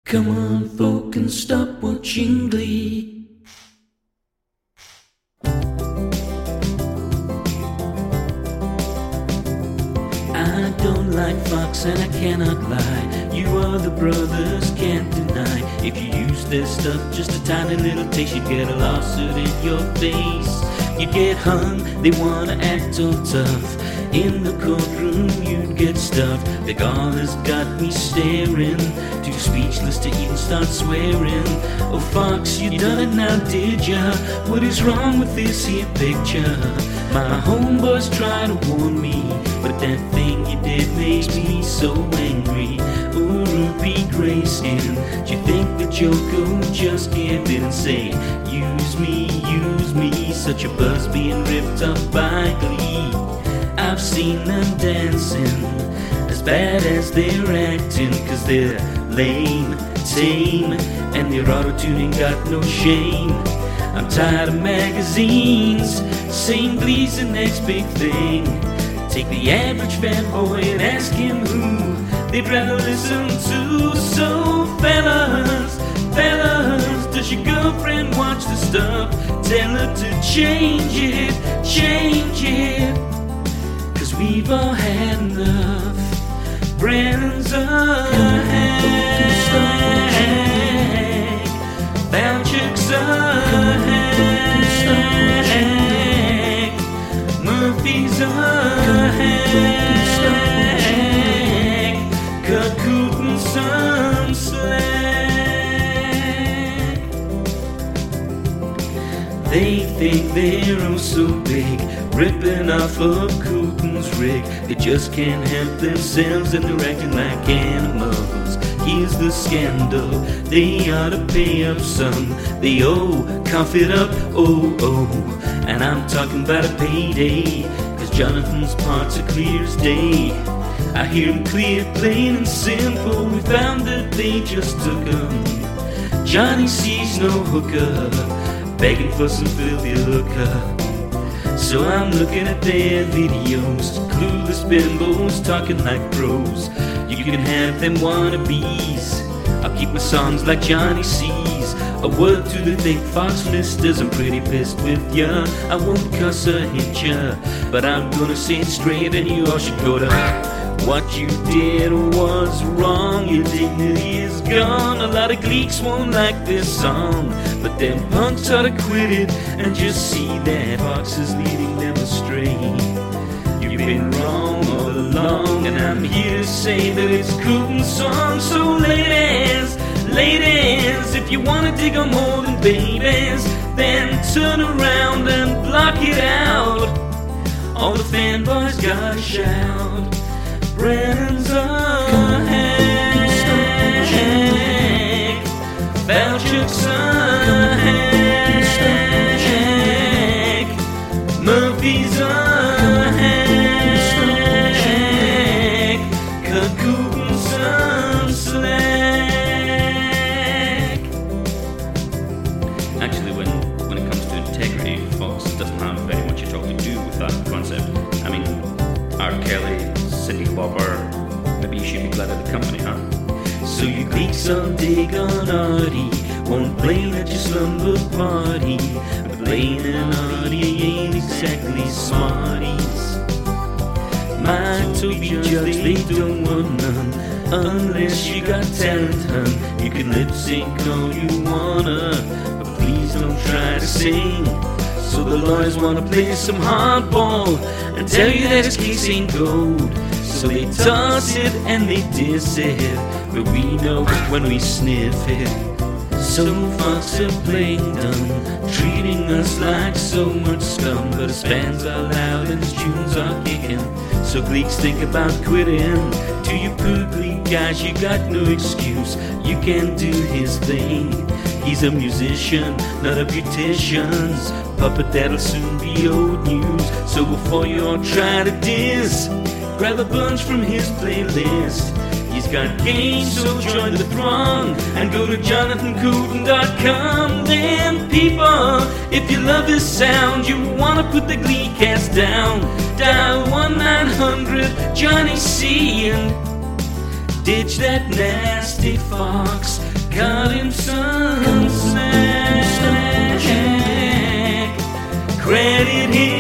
Come on, folk, and stop watching Glee. I don't like Fox and I cannot lie. You other brothers can't deny. If you use their stuff, just a tiny little taste, you'd get a lawsuit in your face. You'd get hung, they wanna act all tough. In the courtroom you'd get stuffed. The gall has got me staring, too speechless to even start swearing. Oh Fox, you done it now, did ya? What is wrong with this here picture? My homeboys try to warn me, but that thing you did makes me so angry. Oh Ruby Grayson, do you think the Joker would just give in and say, use me, such a buzz being ripped up by Glee. I've seen them dancing, as bad as they're acting, 'cause they're lame, tame, and their auto-tuning got no shame. I'm tired of magazines saying Glee's the next big thing. Take the average fanboy and ask him who they'd rather listen to. So fellas, does your girlfriend watch the stuff? Tell her to change it, we've all had enough. Brandon's a hag, Valchuk's a hag, Murphy's a hag, Kurt Cooten's some slack. They think they're oh so big, ripping off of Cooten's rig. They just can't help themselves and they're acting like animals. Here's the scandal, they ought to pay up some. They cough it up, and I'm talking about a payday, 'cause Jonathan's parts are clear as day. I hear him clear, plain and simple. We found that they just took him. Johnny sees no hooker, begging for some filthy lucre. So I'm looking at their videos, clueless bimbos talking like pros. You can have them wannabes, I'll keep my songs like Johnny sees. A word to the thick Fox misters, I'm pretty pissed with ya. I won't cuss or hit ya, but I'm gonna say it straight, and you all should go to what you did was wrong. Your dignity is gone. A lot of gleeks won't like this song, but them punks ought to quit it and just see that Fox is leading them astray. You've been wrong all along, and I'm here to say that it's Cooten's song. So ladies, if you wanna dig on more than babies, then turn around and block it out. All the fanboys gotta shout. Brandon's a hag, Valchuk's a hag, Murphy's a hag, Kurt Cooten's some slack. Actually, when it comes to integrity, Fox doesn't have very much at all to do with that concept. I mean, R. Kelly, Cindy Lauper, maybe you should be glad of the company, huh? So you geeks all dig on Artie, won't blame at your slumber party, but Blaine and Artie ain't exactly smarties. My Toby Judge, they don't want none, unless you got talent, hun. You can lip sync all you wanna, but please don't try to sing. So the lawyers wanna play some hardball and tell you that his case ain't gold. So they toss it and they diss it, but we know when we sniff it. So Fox are playing dumb, treating us like so much scum, but his fans are loud and his tunes are kicking. So gleeks think about quitting. To you poor gleek guys, you got no excuse. You can't do his thing. He's a musician, not a beautician's puppet that'll soon be old news. So before you all try to diss, grab a bunch from his playlist. He's got game, so join the throng and go to JonathanCooten.com. Then people, if you love this sound, you wanna put the Glee cast down, dial 1-900-JOHNNY-C and ditch that nasty Fox. caught in some snack. Credit him.